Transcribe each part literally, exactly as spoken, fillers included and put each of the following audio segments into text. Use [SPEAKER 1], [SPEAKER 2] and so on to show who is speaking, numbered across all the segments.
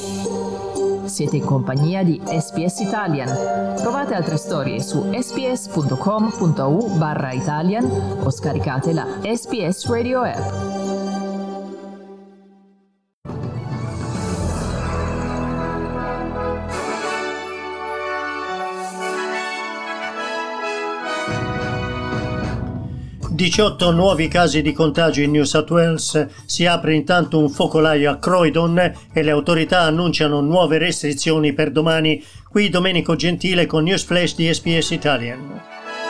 [SPEAKER 1] Siete in compagnia di S B S Italian. Trovate altre storie su sbs.com.au barra Italian o scaricate la S B S Radio app.
[SPEAKER 2] diciotto nuovi casi di contagio in New South Wales, si apre intanto un focolaio a Croydon e le autorità annunciano nuove restrizioni per domani. Qui Domenico Gentile con News Flash di S B S Italian.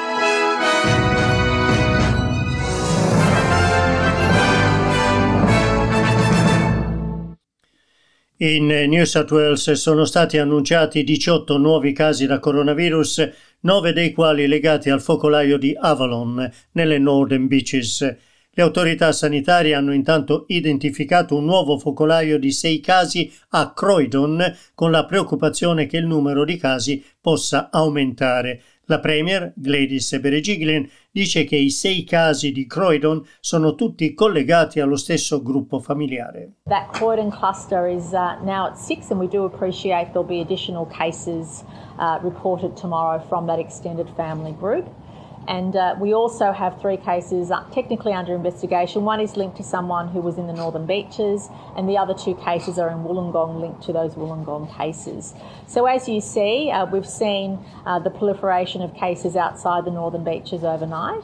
[SPEAKER 2] In New South Wales sono stati annunciati diciotto nuovi casi da coronavirus, nove dei quali legati al focolaio di Avalon, nelle Northern Beaches. Le autorità sanitarie hanno intanto identificato un nuovo focolaio di sei casi a Croydon, con la preoccupazione che il numero di casi possa aumentare. La Premier, Gladys Berejiklian, dice che i sei casi di Croydon sono tutti collegati allo stesso gruppo familiare.
[SPEAKER 3] That Croydon cluster is uh, now at six, and we do appreciate there'll be additional cases uh, reported tomorrow from that extended family group. And uh, we also have three cases uh, technically under investigation. One is linked to someone who was in the Northern Beaches, and the other two cases are in Wollongong, linked to those Wollongong cases. So as you see, uh, we've seen uh, the proliferation of cases outside the Northern Beaches overnight.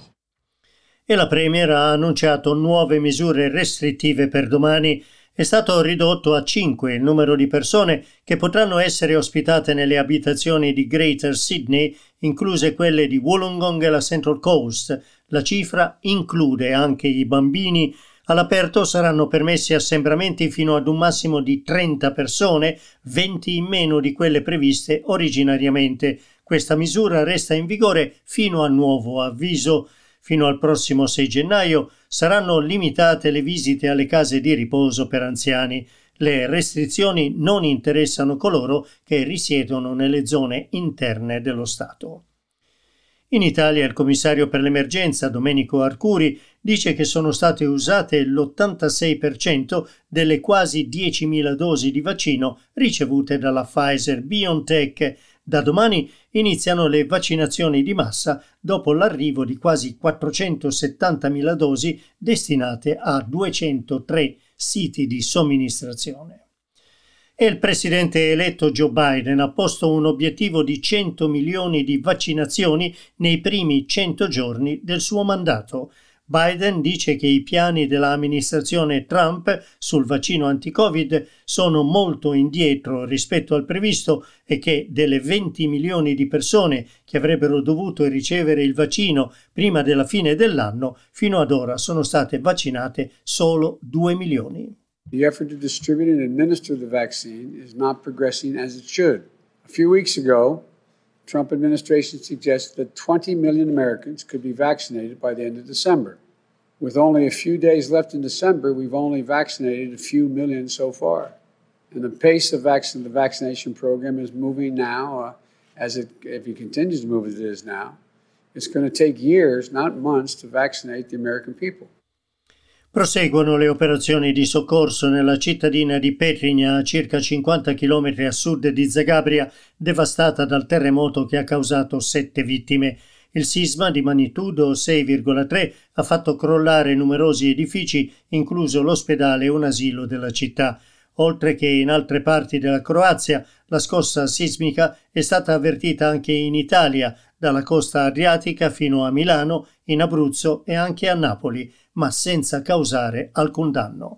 [SPEAKER 2] E la Premier ha annunciato nuove misure restrittive per domani. È stato ridotto a cinque il numero di persone che potranno essere ospitate nelle abitazioni di Greater Sydney, incluse quelle di Wollongong e la Central Coast. La cifra include anche i bambini. All'aperto saranno permessi assembramenti fino ad un massimo di trenta persone, venti in meno di quelle previste originariamente. Questa misura resta in vigore fino a nuovo avviso. Fino al prossimo sei gennaio saranno limitate le visite alle case di riposo per anziani. Le restrizioni non interessano coloro che risiedono nelle zone interne dello Stato. In Italia il commissario per l'emergenza Domenico Arcuri dice che sono state usate l'ottantasei per cento delle quasi diecimila dosi di vaccino ricevute dalla Pfizer-BioNTech. Da domani iniziano le vaccinazioni di massa dopo l'arrivo di quasi quattrocentosettantamila dosi destinate a duecentotré siti di somministrazione. E il presidente eletto Joe Biden ha posto un obiettivo di cento milioni di vaccinazioni nei primi cento giorni del suo mandato. Biden dice che i piani dell'amministrazione Trump sul vaccino anti-Covid sono molto indietro rispetto al previsto e che delle venti milioni di persone che avrebbero dovuto ricevere il vaccino prima della fine dell'anno, fino ad ora sono state vaccinate solo due milioni.
[SPEAKER 4] The effort to distribute and administer the vaccine is not progressing as it should. A few weeks ago, Trump administration suggested that twenty million Americans could be vaccinated by the end of December. With only a few days left in December, we've only vaccinated a few million so far. And the pace of vac- the vaccination program is moving now, uh, as it, if it continues to move as it is now, it's going to take years, not months, to vaccinate the American people.
[SPEAKER 2] Proseguono le operazioni di soccorso nella cittadina di Petrinja, a circa cinquanta chilometri a sud di Zagabria, devastata dal terremoto che ha causato sette vittime. Il sisma di magnitudo sei virgola tre ha fatto crollare numerosi edifici, incluso l'ospedale e un asilo della città. Oltre che in altre parti della Croazia, la scossa sismica è stata avvertita anche in Italia, dalla costa adriatica fino a Milano, in Abruzzo e anche a Napoli, ma senza causare alcun danno.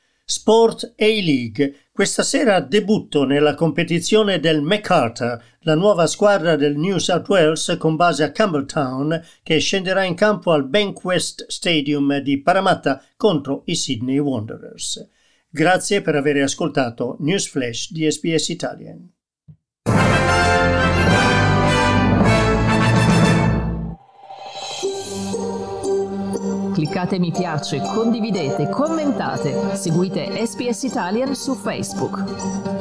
[SPEAKER 2] Sport A-League. Questa sera debutto nella competizione del MacArthur, la nuova squadra del New South Wales con base a Campbelltown, che scenderà in campo al Bankwest Stadium di Parramatta contro i Sydney Wanderers. Grazie per aver ascoltato News Flash di S B S Italian.
[SPEAKER 1] Cliccate mi piace, condividete, commentate, seguite S B S Italian su Facebook.